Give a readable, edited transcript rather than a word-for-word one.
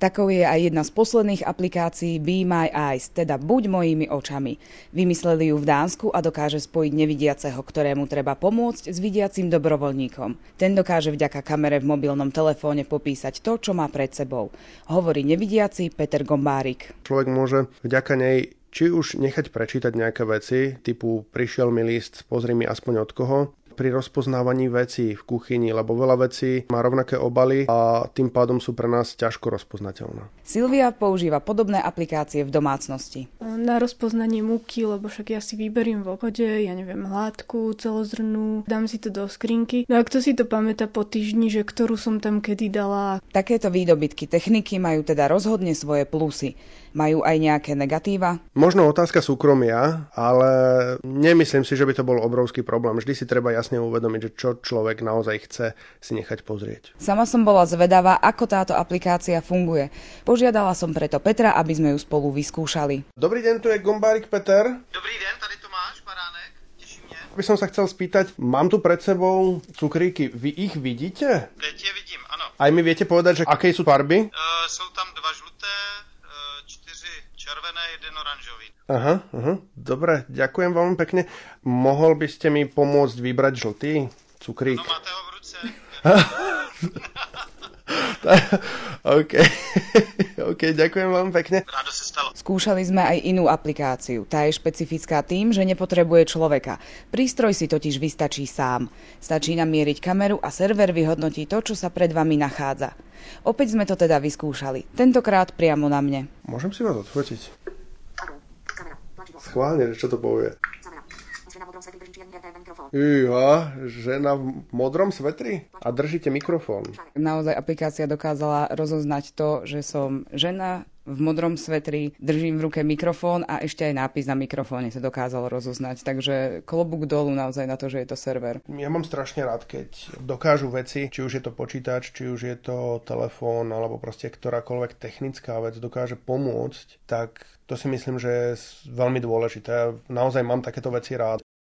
Takou je aj jedna z posledných aplikácií Be My Eyes, teda Buď mojimi očami. Vymysleli ju v Dánsku a dokáže spojiť nevidiaceho, ktorému treba pomôcť, s vidiacim dobrovoľníkom. Ten dokáže vďaka kamere v mobilnom telefóne popísať to, čo má pred sebou. Hovorí nevidiaci Peter Gombárik. Človek môže vďaka nej či už nechať prečítať nejaké veci, typu prišiel mi list, pozri mi aspoň od koho, pri rozpoznávaní vecí v kuchyni, lebo veľa vecí má rovnaké obaly a tým pádom sú pre nás ťažko rozpoznateľné. Silvia používa podobné aplikácie v domácnosti. Na rozpoznanie múky, lebo však ja si vyberiem v obchode, ja neviem, hladkú, celozrnú, dám si to do skrinky. No a kto si to pamätá po týždni, že ktorú som tam kedy dala. Takéto výdobytky techniky majú teda rozhodne svoje plusy. Majú aj nejaké negatíva? Možno otázka súkromia, ale nemyslím si, že by to bol obrovský problém. Vždy si treba jasne uvedomiť, že čo človek naozaj chce si nechať pozrieť. Sama som bola zvedavá, ako táto aplikácia funguje. Požiadala som preto Petra, aby sme ju spolu vyskúšali. Dobrý deň, tu je Gombárik Peter. Dobrý deň, tady Tomáš Baránek, teší mě. By som sa chcel spýtať, mám tu pred sebou cukríky, vy ich vidíte? Teď je vidím, ano. Aj mi viete povedať, že aké sú farby? Jsou tam 2 žluté, 4 červené, 1 oranžový. Aha, dobre, ďakujem veľmi pekne. Mohol by ste mi pomôcť vybrať žltý cukrík? No máte ho v ruce. OK, ďakujem veľmi pekne. Rádo se stalo. Skúšali sme aj inú aplikáciu. Tá je špecifická tým, že nepotrebuje človeka. Prístroj si totiž vystačí sám. Stačí namieriť kameru a server vyhodnotí to, čo sa pred vami nachádza. Opäť sme to teda vyskúšali. Tentokrát priamo na mne. Môžem si vás odfotiť? Schválne, čo to povie? Žena v modrom svetri? A držíte mikrofón. Naozaj aplikácia dokázala rozoznať to, že som žena v modrom svetri, držím v ruke mikrofón a ešte aj nápis na mikrofóne sa dokázalo rozoznať. Takže klobúk dolu naozaj na to, že je to server. Ja mám strašne rád, keď dokážu veci, či už je to počítač, či už je to telefón, alebo proste ktorákoľvek technická vec dokáže pomôcť, tak to si myslím, že je veľmi dôležité. Naozaj mám takéto veci rád.